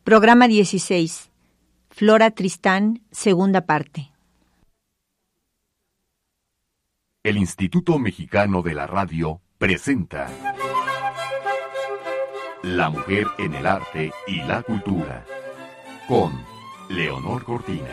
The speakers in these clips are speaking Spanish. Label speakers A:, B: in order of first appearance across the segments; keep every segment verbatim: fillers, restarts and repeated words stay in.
A: Programa dieciséis. Flora Tristán, segunda parte.
B: El Instituto Mexicano de la Radio presenta La mujer en el arte y la cultura, con Leonor Cortina.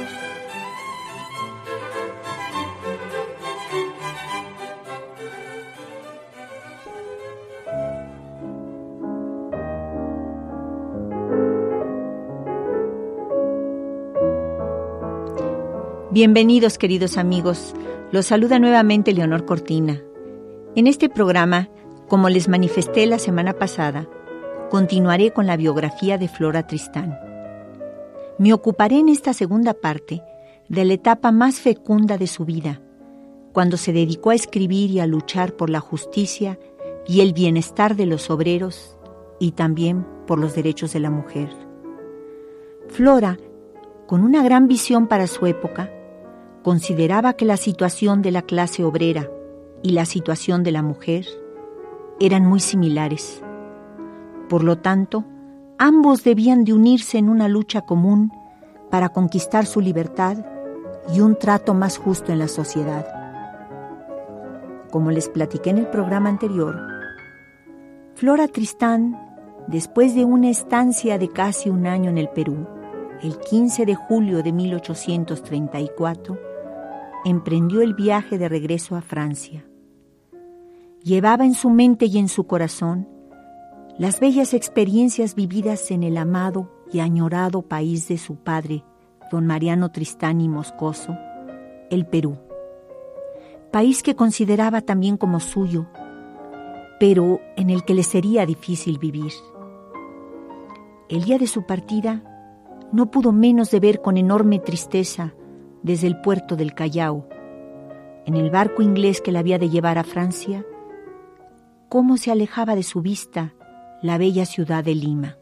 A: Bienvenidos, queridos amigos. Los saluda nuevamente Leonor Cortina. En este programa, como les manifesté la semana pasada, continuaré con la biografía de Flora Tristán. Me ocuparé en esta segunda parte de la etapa más fecunda de su vida, cuando se dedicó a escribir y a luchar por la justicia y el bienestar de los obreros y también por los derechos de la mujer. Flora, con una gran visión para su época, consideraba que la situación de la clase obrera y la situación de la mujer eran muy similares. Por lo tanto, ambos debían de unirse en una lucha común para conquistar su libertad y un trato más justo en la sociedad. Como les platiqué en el programa anterior, Flora Tristán, después de una estancia de casi un año en el Perú, el quince de julio de mil ochocientos treinta y cuatro, emprendió el viaje de regreso a Francia. Llevaba en su mente y en su corazón las bellas experiencias vividas en el amado y añorado país de su padre, don Mariano Tristán y Moscoso, el Perú. País que consideraba también como suyo, pero en el que le sería difícil vivir. El día de su partida, no pudo menos de ver con enorme tristeza desde el puerto del Callao, en el barco inglés que la había de llevar a Francia, cómo se alejaba de su vista la bella ciudad de Lima.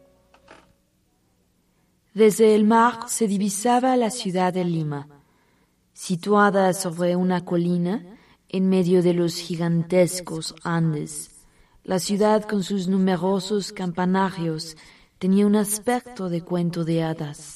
C: Desde el mar se divisaba la ciudad de Lima, situada sobre una colina en medio de los gigantescos Andes. La ciudad, con sus numerosos campanarios, tenía un aspecto de cuento de hadas.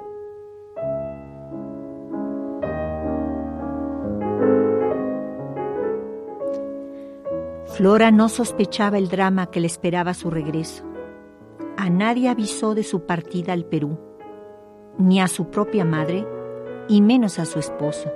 A: Flora no sospechaba el drama que le esperaba a su regreso. A nadie avisó de su partida al Perú, ni a su propia madre, y menos a su esposo.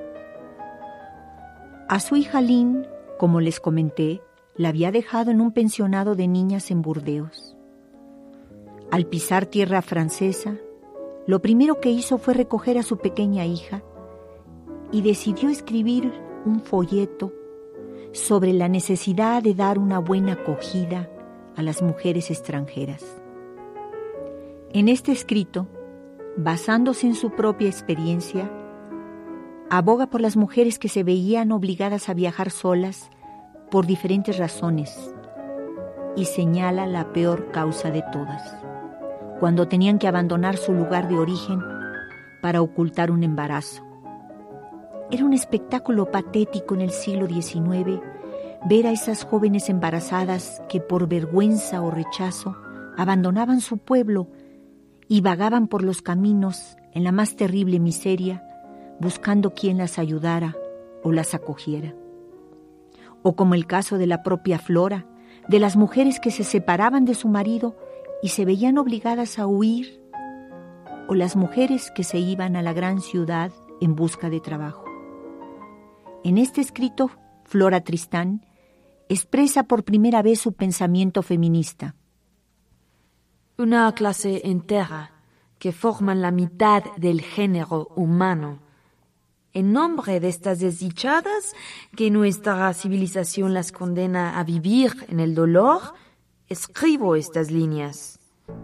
A: A su hija Lynn, como les comenté, la había dejado en un pensionado de niñas en Burdeos. Al pisar tierra francesa, lo primero que hizo fue recoger a su pequeña hija y decidió escribir un folleto sobre la necesidad de dar una buena acogida a las mujeres extranjeras. En este escrito, basándose en su propia experiencia, aboga por las mujeres que se veían obligadas a viajar solas por diferentes razones y señala la peor causa de todas, cuando tenían que abandonar su lugar de origen para ocultar un embarazo. Era un espectáculo patético en el siglo diecinueve ver a esas jóvenes embarazadas que por vergüenza o rechazo abandonaban su pueblo y vagaban por los caminos en la más terrible miseria, buscando quien las ayudara o las acogiera. O como el caso de la propia Flora, de las mujeres que se separaban de su marido y se veían obligadas a huir, o las mujeres que se iban a la gran ciudad en busca de trabajo. En este escrito, Flora Tristán expresa por primera vez su pensamiento feminista.
C: Una clase entera que forman la mitad del género humano. En nombre de estas desdichadas que nuestra civilización las condena a vivir en el dolor, escribo estas líneas.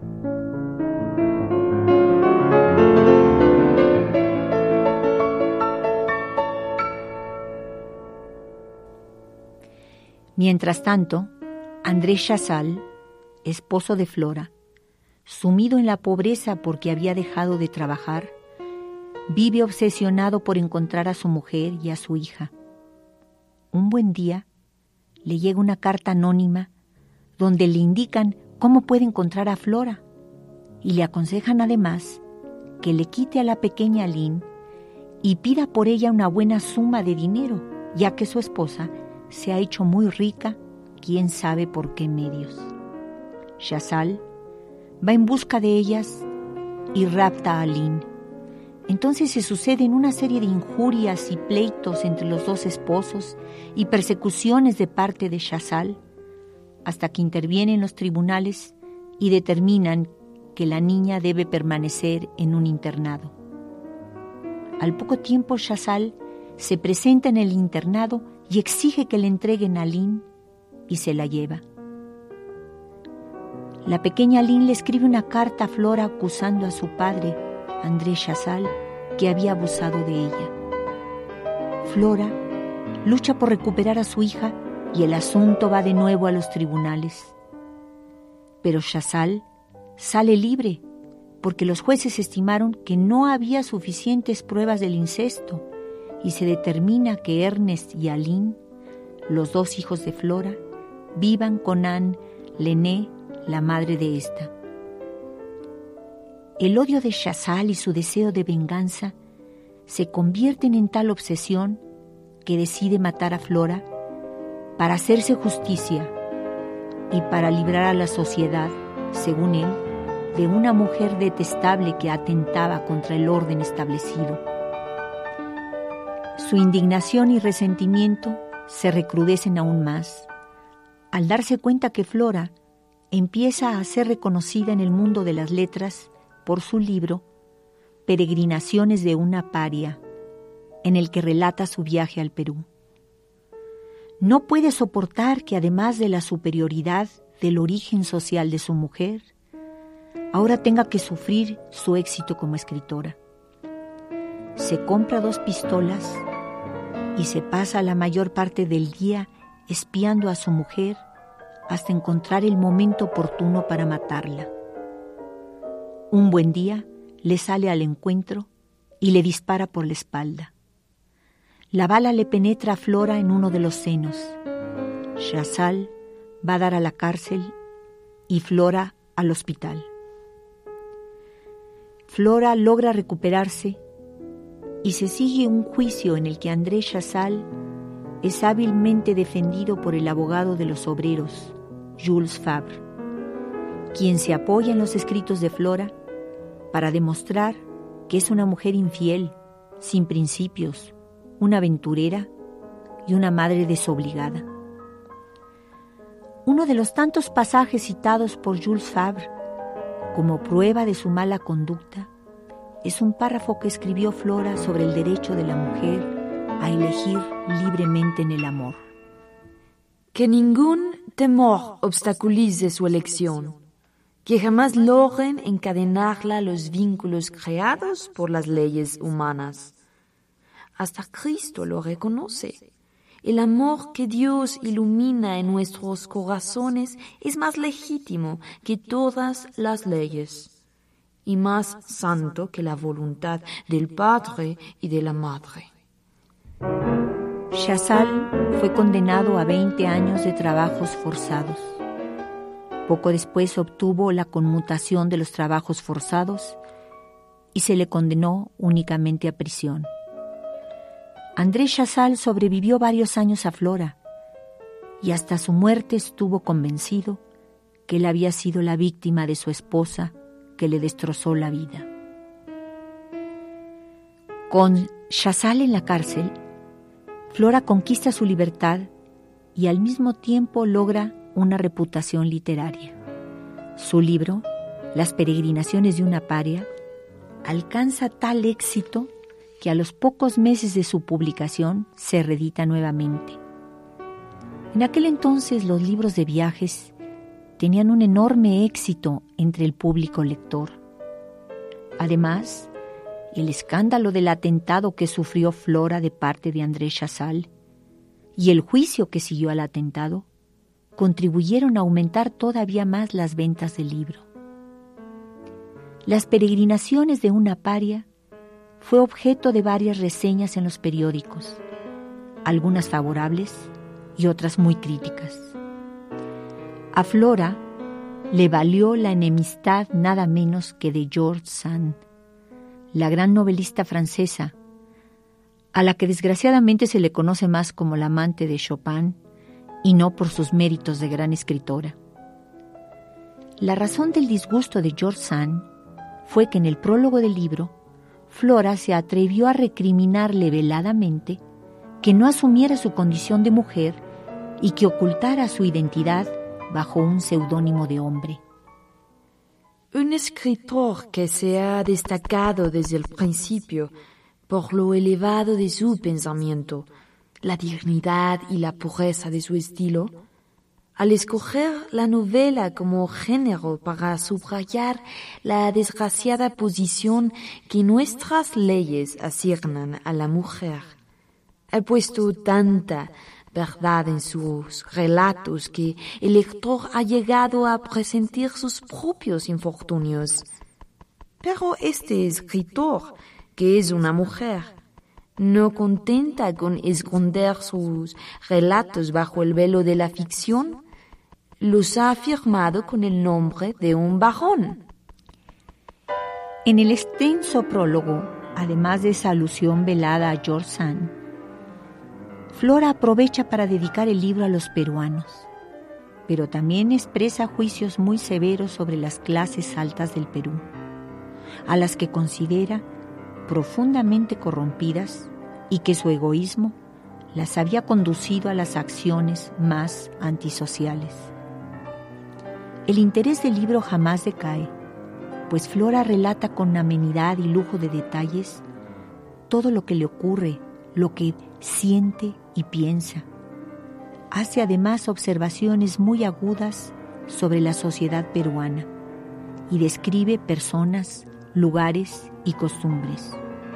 A: Mientras tanto, Andrés Chazal, esposo de Flora, sumido en la pobreza porque había dejado de trabajar, vive obsesionado por encontrar a su mujer y a su hija. Un buen día, le llega una carta anónima donde le indican cómo puede encontrar a Flora y le aconsejan además que le quite a la pequeña Aline y pida por ella una buena suma de dinero, ya que su esposa se ha hecho muy rica, quién sabe por qué medios. Chazal va en busca de ellas y rapta a Aline. Entonces se suceden una serie de injurias y pleitos entre los dos esposos y persecuciones de parte de Chazal, hasta que intervienen los tribunales y determinan que la niña debe permanecer en un internado. Al poco tiempo Chazal se presenta en el internado y exige que le entreguen a Aline y se la lleva. La pequeña Aline le escribe una carta a Flora acusando a su padre, André Chazal, que había abusado de ella. Flora lucha por recuperar a su hija y el asunto va de nuevo a los tribunales. Pero Chazal sale libre porque los jueces estimaron que no había suficientes pruebas del incesto y se determina que Ernest y Aline, los dos hijos de Flora, vivan con Anne Lenné, la madre de esta. El odio de Chazal y su deseo de venganza se convierten en tal obsesión que decide matar a Flora para hacerse justicia y para librar a la sociedad, según él, de una mujer detestable que atentaba contra el orden establecido. Su indignación y resentimiento se recrudecen aún más al darse cuenta que Flora empieza a ser reconocida en el mundo de las letras por su libro Peregrinaciones de una paria, en el que relata su viaje al Perú. No puede soportar que, además de la superioridad del origen social de su mujer, ahora tenga que sufrir su éxito como escritora. Se compra dos pistolas y se pasa la mayor parte del día espiando a su mujer hasta encontrar el momento oportuno para matarla. Un buen día le sale al encuentro y le dispara por la espalda. La bala le penetra a Flora en uno de los senos. Chazal va a dar a la cárcel y Flora al hospital. Flora logra recuperarse y se sigue un juicio en el que André Chazal es hábilmente defendido por el abogado de los obreros, Jules Favre, quien se apoya en los escritos de Flora para demostrar que es una mujer infiel, sin principios, una aventurera y una madre desobligada. Uno de los tantos pasajes citados por Jules Favre como prueba de su mala conducta es un párrafo que escribió Flora sobre el derecho de la mujer a elegir libremente en el amor.
C: Que ningún temor obstaculice su elección, que jamás logren encadenarla a los vínculos creados por las leyes humanas. Hasta Cristo lo reconoce. El amor que Dios ilumina en nuestros corazones es más legítimo que todas las leyes y más santo que la voluntad del Padre y de la Madre.
A: Chazal fue condenado a veinte años de trabajos forzados. Poco después obtuvo la conmutación de los trabajos forzados y se le condenó únicamente a prisión. André Chazal sobrevivió varios años a Flora y hasta su muerte estuvo convencido que él había sido la víctima de su esposa que le destrozó la vida. Con Chazal en la cárcel, Flora conquista su libertad y al mismo tiempo logra una reputación literaria. Su libro, Las peregrinaciones de una paria, alcanza tal éxito que a los pocos meses de su publicación se reedita nuevamente. En aquel entonces los libros de viajes tenían un enorme éxito entre el público lector. Además, el escándalo del atentado que sufrió Flora de parte de André Chazal y el juicio que siguió al atentado contribuyeron a aumentar todavía más las ventas del libro. Las peregrinaciones de una paria fue objeto de varias reseñas en los periódicos, algunas favorables y otras muy críticas. A Flora le valió la enemistad nada menos que de George Sand, la gran novelista francesa, a la que desgraciadamente se le conoce más como la amante de Chopin y no por sus méritos de gran escritora. La razón del disgusto de George Sand fue que en el prólogo del libro, Flora se atrevió a recriminarle veladamente que no asumiera su condición de mujer y que ocultara su identidad bajo un seudónimo de hombre.
C: Un escritor que se ha destacado desde el principio por lo elevado de su pensamiento, la dignidad y la pureza de su estilo, al escoger la novela como género para subrayar la desgraciada posición que nuestras leyes asignan a la mujer, ha puesto tanta verdad en sus relatos que el lector ha llegado a presentir sus propios infortunios. Pero este escritor, que es una mujer, no contenta con esconder sus relatos bajo el velo de la ficción, los ha afirmado con el nombre de un varón.
A: En el extenso prólogo, además de esa alusión velada a George Sand, Flora aprovecha para dedicar el libro a los peruanos, pero también expresa juicios muy severos sobre las clases altas del Perú, a las que considera profundamente corrompidas y que su egoísmo las había conducido a las acciones más antisociales. El interés del libro jamás decae, pues Flora relata con amenidad y lujo de detalles todo lo que le ocurre, lo que siente y piensa. Hace además observaciones muy agudas sobre la sociedad peruana y describe personas, lugares y costumbres.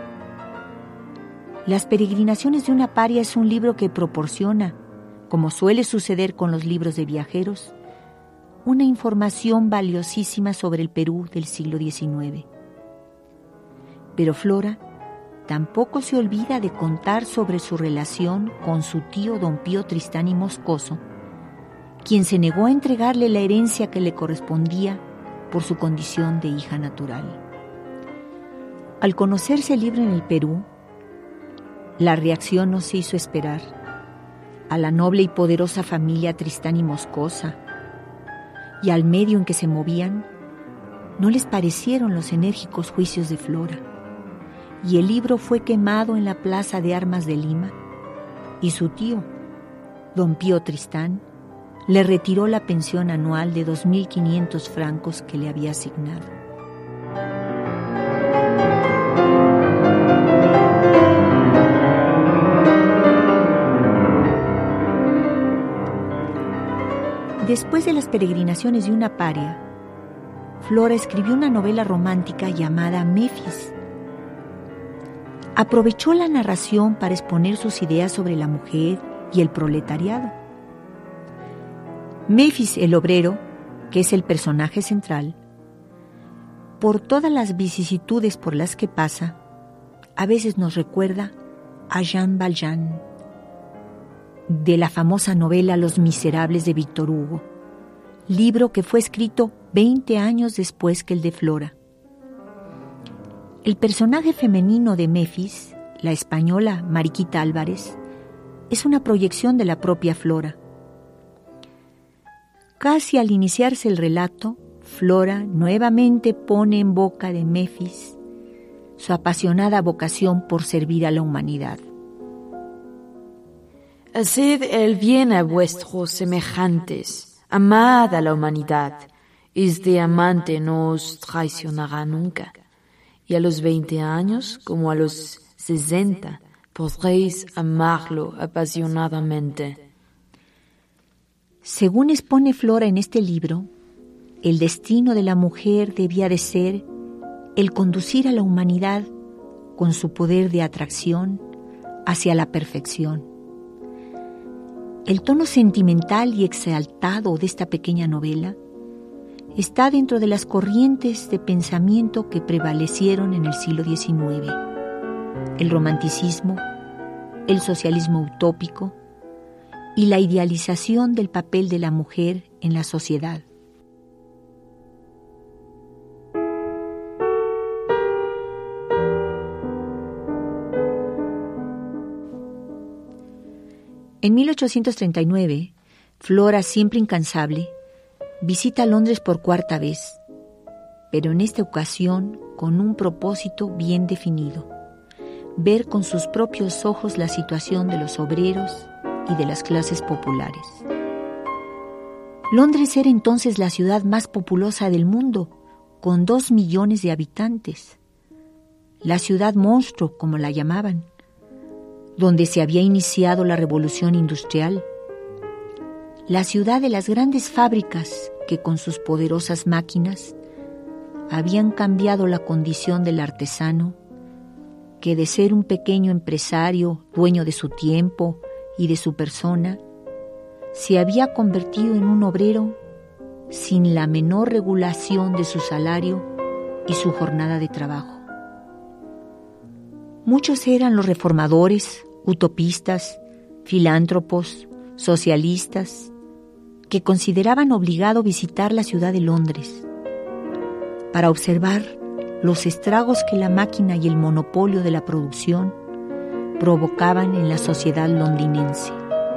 A: Las peregrinaciones de una paria es un libro que proporciona, como suele suceder con los libros de viajeros, una información valiosísima sobre el Perú del siglo diecinueve. Pero Flora tampoco se olvida de contar sobre su relación con su tío don Pío Tristán y Moscoso, quien se negó a entregarle la herencia que le correspondía por su condición de hija natural. Al conocerse el libro en el Perú, la reacción no se hizo esperar. A la noble y poderosa familia Tristán y Moscosa y al medio en que se movían, no les parecieron los enérgicos juicios de Flora, y el libro fue quemado en la Plaza de Armas de Lima, y su tío, don Pío Tristán, le retiró la pensión anual de dos mil quinientos francos que le había asignado. Después de las peregrinaciones de una paria, Flora escribió una novela romántica llamada Méfis. Aprovechó la narración para exponer sus ideas sobre la mujer y el proletariado. Méfis, el obrero, que es el personaje central, por todas las vicisitudes por las que pasa, a veces nos recuerda a Jean Valjean, de la famosa novela Los Miserables de Víctor Hugo, libro que fue escrito veinte años después que el de Flora. El personaje femenino de Méfis, la española Mariquita Álvarez, es una proyección de la propia Flora. Casi al iniciarse el relato, Flora nuevamente pone en boca de Méfis su apasionada vocación por servir a la humanidad.
C: Haced el bien a vuestros semejantes, amad a la humanidad, este amante no os traicionará nunca, y a los veinte años como a los sesenta podréis amarlo apasionadamente.
A: Según expone Flora en este libro, el destino de la mujer debía de ser el conducir a la humanidad con su poder de atracción hacia la perfección. El tono sentimental y exaltado de esta pequeña novela está dentro de las corrientes de pensamiento que prevalecieron en el siglo diecinueve: el romanticismo, el socialismo utópico y la idealización del papel de la mujer en la sociedad. En mil ochocientos treinta y nueve, Flora, siempre incansable, visita Londres por cuarta vez, pero en esta ocasión con un propósito bien definido: ver con sus propios ojos la situación de los obreros y de las clases populares. Londres era entonces la ciudad más populosa del mundo, con dos millones de habitantes. La ciudad monstruo, como la llamaban, donde se había iniciado la revolución industrial. La ciudad de las grandes fábricas que con sus poderosas máquinas habían cambiado la condición del artesano, que de ser un pequeño empresario, dueño de su tiempo y de su persona, se había convertido en un obrero sin la menor regulación de su salario y su jornada de trabajo. Muchos eran los reformadores, utopistas, filántropos, socialistas, que consideraban obligado visitar la ciudad de Londres para observar los estragos que la máquina y el monopolio de la producción provocaban en la sociedad londinense.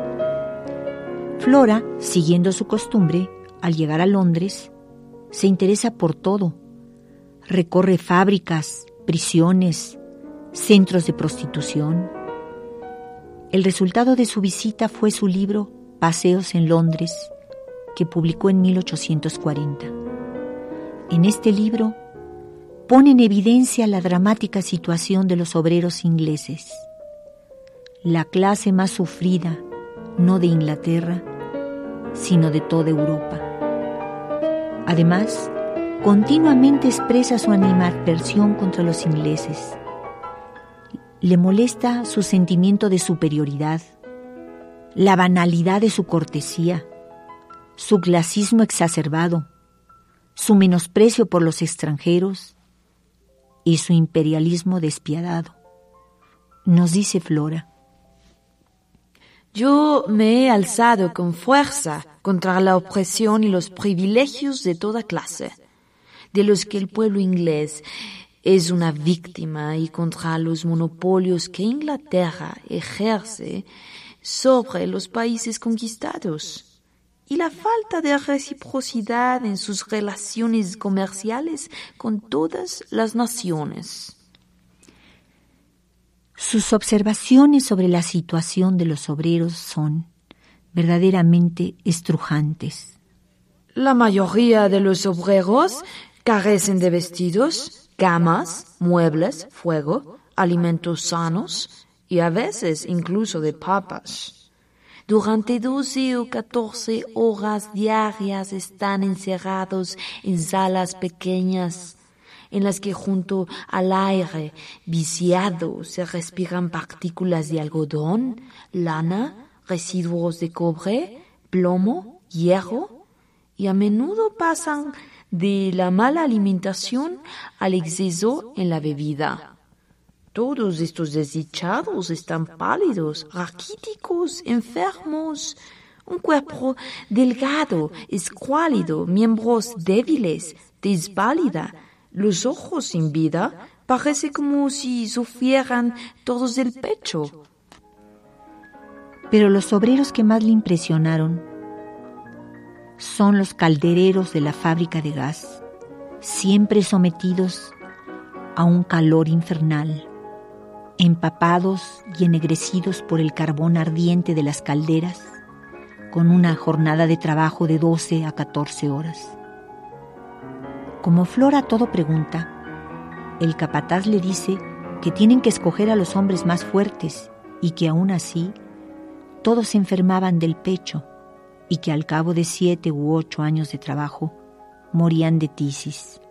A: Flora, siguiendo su costumbre, al llegar a Londres, se interesa por todo. Recorre fábricas, prisiones, centros de prostitución. El resultado de su visita fue su libro Paseos en Londres, que publicó en mil ochocientos cuarenta. En este libro pone en evidencia la dramática situación de los obreros ingleses, la clase más sufrida, no de Inglaterra, sino de toda Europa. Además, continuamente expresa su animadversión contra los ingleses. Le molesta su sentimiento de superioridad, la banalidad de su cortesía, su clasismo exacerbado, su menosprecio por los extranjeros y su imperialismo despiadado. Nos dice Flora:
C: yo me he alzado con fuerza contra la opresión y los privilegios de toda clase, de los que el pueblo inglés es una víctima, y contra los monopolios que Inglaterra ejerce sobre los países conquistados, y la falta de reciprocidad en sus relaciones comerciales con todas las naciones.
A: Sus observaciones sobre la situación de los obreros son verdaderamente estrujantes.
C: La mayoría de los obreros carecen de vestidos, camas, muebles, fuego, alimentos sanos y a veces incluso de papas. Durante doce o catorce horas diarias están encerrados en salas pequeñas, en las que junto al aire viciado se respiran partículas de algodón, lana, residuos de cobre, plomo, hierro, y a menudo pasan de la mala alimentación al exceso en la bebida. Todos estos desdichados están pálidos, raquíticos, enfermos, un cuerpo delgado, escuálido, miembros débiles, tez pálida, los ojos sin vida, parece como si sufrieran todos del pecho.
A: Pero los obreros que más le impresionaron son los caldereros de la fábrica de gas, siempre sometidos a un calor infernal, empapados y ennegrecidos por el carbón ardiente de las calderas, con una jornada de trabajo de doce a catorce horas. Como Flora todo pregunta, el capataz le dice que tienen que escoger a los hombres más fuertes y que aún así todos se enfermaban del pecho y que al cabo de siete u ocho años de trabajo morían de tisis.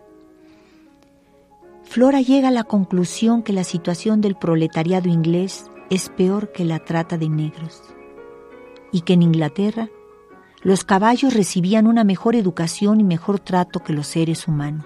A: Flora llega a la conclusión que la situación del proletariado inglés es peor que la trata de negros y que en Inglaterra los caballos recibían una mejor educación y mejor trato que los seres humanos.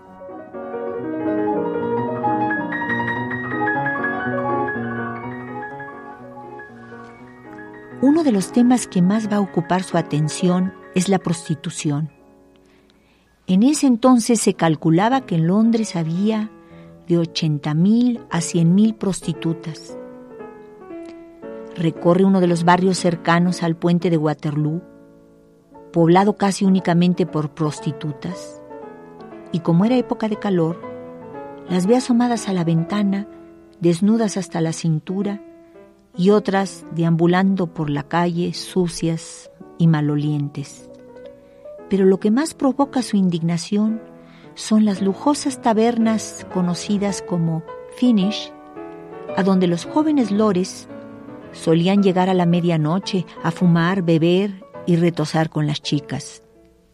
A: Uno de los temas que más va a ocupar su atención es la prostitución. En ese entonces se calculaba que en Londres había de ochenta mil a cien mil prostitutas. recorre uno de los barrios cercanos al puente de Waterloo, poblado casi únicamente por prostitutas, y como era época de calor, las ve asomadas a la ventana, desnudas hasta la cintura, y otras deambulando por la calle, sucias y malolientes. Pero lo que más provoca su indignación son las lujosas tabernas conocidas como Finish, a donde los jóvenes lores solían llegar a la medianoche a fumar, beber y retozar con las chicas.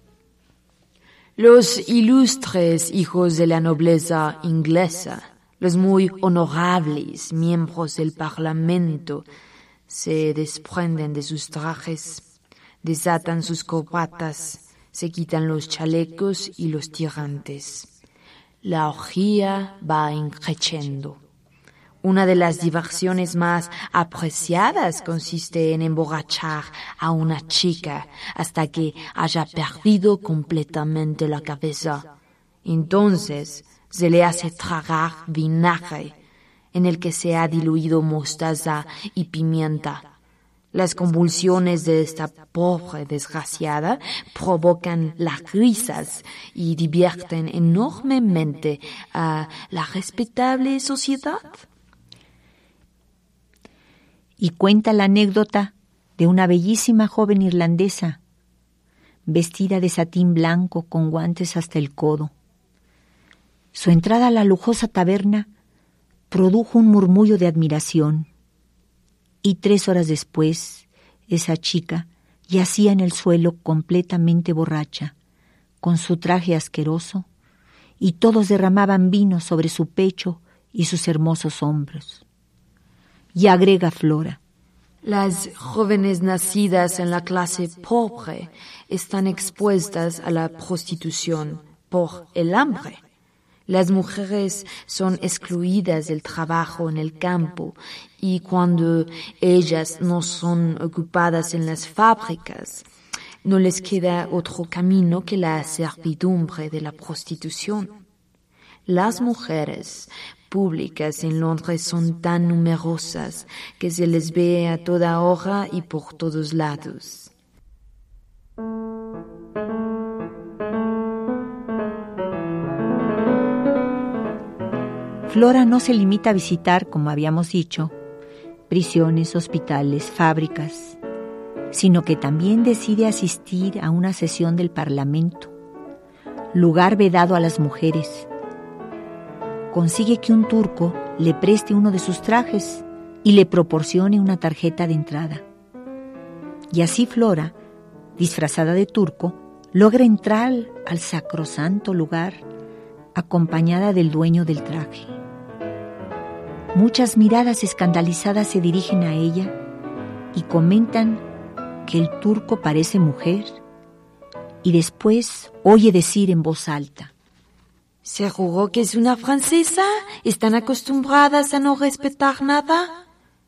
C: Los ilustres hijos de la nobleza inglesa, los muy honorables miembros del Parlamento, se desprenden de sus trajes, desatan sus corbatas, se quitan los chalecos y los tirantes. La orgía va increciendo. Una de las diversiones más apreciadas consiste en emborrachar a una chica hasta que haya perdido completamente la cabeza. Entonces se le hace tragar vinagre en el que se ha diluido mostaza y pimienta. Las convulsiones de esta pobre desgraciada provocan las risas y divierten enormemente a la respetable sociedad.
A: Y cuenta la anécdota de una bellísima joven irlandesa, vestida de satín blanco con guantes hasta el codo. Su entrada a la lujosa taberna produjo un murmullo de admiración, y tres horas después, esa chica yacía en el suelo completamente borracha, con su traje asqueroso, y todos derramaban vino sobre su pecho y sus hermosos hombros. Y agrega Flora:
C: las jóvenes nacidas en la clase pobre están expuestas a la prostitución por el hambre. Las mujeres son excluidas del trabajo en el campo y cuando ellas no son ocupadas en las fábricas, no les queda otro camino que la servidumbre de la prostitución. Las mujeres públicas en Londres son tan numerosas que se les ve a toda hora y por todos lados.
A: Flora no se limita a visitar, como habíamos dicho, prisiones, hospitales, fábricas, sino que también decide asistir a una sesión del Parlamento, lugar vedado a las mujeres. Consigue que un turco le preste uno de sus trajes y le proporcione una tarjeta de entrada. Y así Flora, disfrazada de turco, logra entrar al sacrosanto lugar acompañada del dueño del traje. Muchas miradas escandalizadas se dirigen a ella y comentan que el turco parece mujer, y después oye decir en voz alta:
C: ¿Seguro que es una francesa? ¿Están acostumbradas a no respetar nada?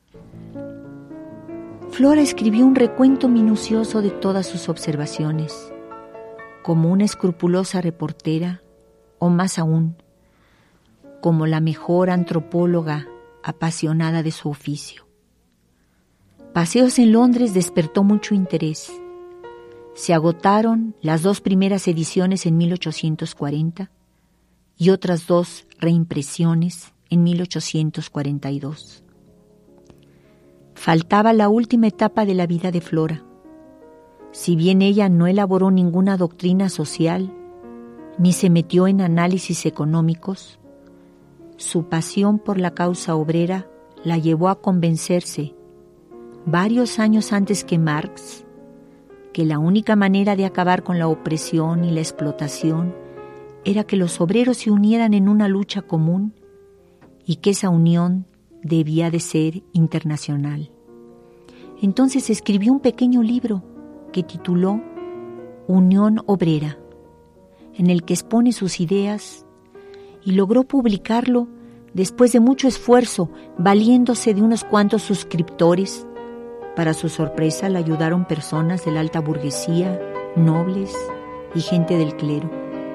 A: Flora escribió un recuento minucioso de todas sus observaciones, como una escrupulosa reportera, o más aún, como la mejor antropóloga apasionada de su oficio. Paseos en Londres despertó mucho interés. Se agotaron las dos primeras ediciones en mil ochocientos cuarenta y otras dos reimpresiones en mil ochocientos cuarenta y dos. Faltaba la última etapa de la vida de Flora. Si bien ella no elaboró ninguna doctrina social, ni se metió en análisis económicos, su pasión por la causa obrera la llevó a convencerse, varios años antes que Marx, que la única manera de acabar con la opresión y la explotación era que los obreros se unieran en una lucha común y que esa unión debía de ser internacional. Entonces escribió un pequeño libro que tituló Unión Obrera, en el que expone sus ideas, y logró publicarlo después de mucho esfuerzo, valiéndose de unos cuantos suscriptores. Para su sorpresa, le ayudaron personas de la alta burguesía, nobles y gente del clero.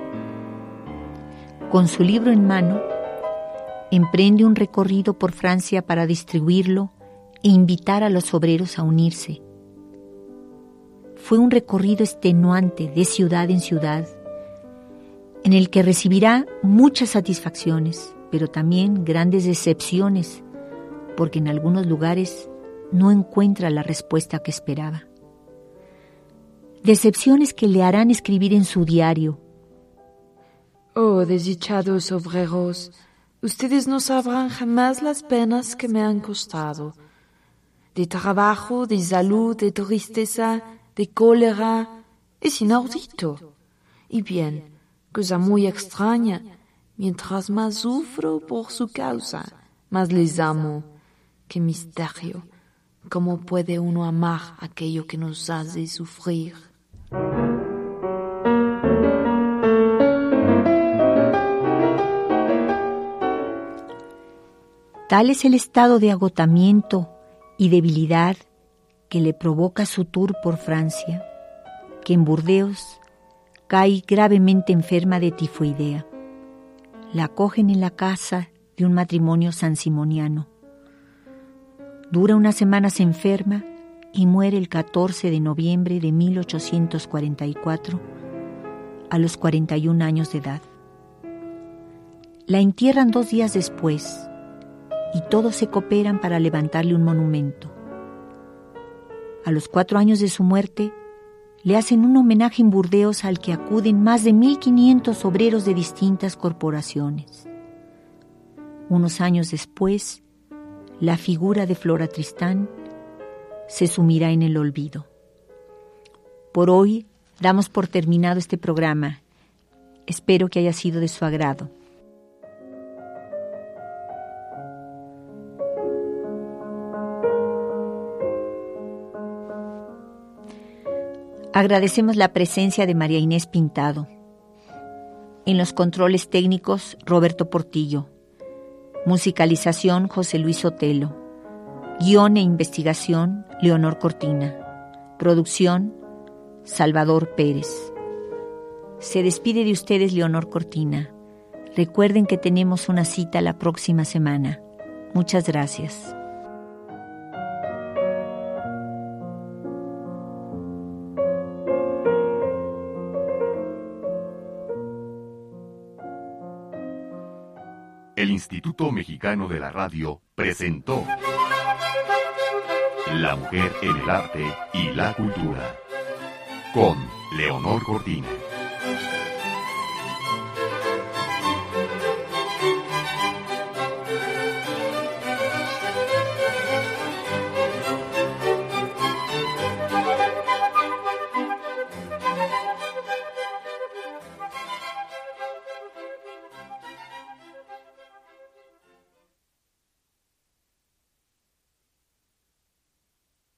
A: Con su libro en mano, emprende un recorrido por Francia para distribuirlo e invitar a los obreros a unirse. Fue un recorrido extenuante de ciudad en ciudad, en el que recibirá muchas satisfacciones, pero también grandes decepciones, porque en algunos lugares no encuentra la respuesta que esperaba. Decepciones que le harán escribir en su diario:
C: Oh, desdichados obreros, ustedes no sabrán jamás las penas que me han costado. De trabajo, de salud, de tristeza, de cólera, es inaudito. Y bien, cosa muy extraña, mientras más sufro por su causa, más les amo. ¡Qué misterio! ¿Cómo puede uno amar aquello que nos hace sufrir?
A: Tal es el estado de agotamiento y debilidad que le provoca su tour por Francia, que en Burdeos cae gravemente enferma de tifoidea. La acogen en la casa de un matrimonio sansimoniano. Dura unas semanas enferma y muere el catorce de noviembre de mil ochocientos cuarenta y cuatro, a los cuarenta y un años de edad. La entierran dos días después y todos se cooperan para levantarle un monumento. A los cuatro años de su muerte, le hacen un homenaje en Burdeos al que acuden más de mil quinientos obreros de distintas corporaciones. Unos años después, la figura de Flora Tristán se sumirá en el olvido. Por hoy damos por terminado este programa. Espero que haya sido de su agrado. Agradecemos la presencia de María Inés Pintado. En los controles técnicos, Roberto Portillo. Musicalización, José Luis Sotelo. Guión e investigación, Leonor Cortina. Producción, Salvador Pérez. Se despide de ustedes Leonor Cortina. Recuerden que tenemos una cita la próxima semana. Muchas gracias.
B: El Instituto Mexicano de la Radio presentó La mujer en el arte y la cultura con Leonor Cortina.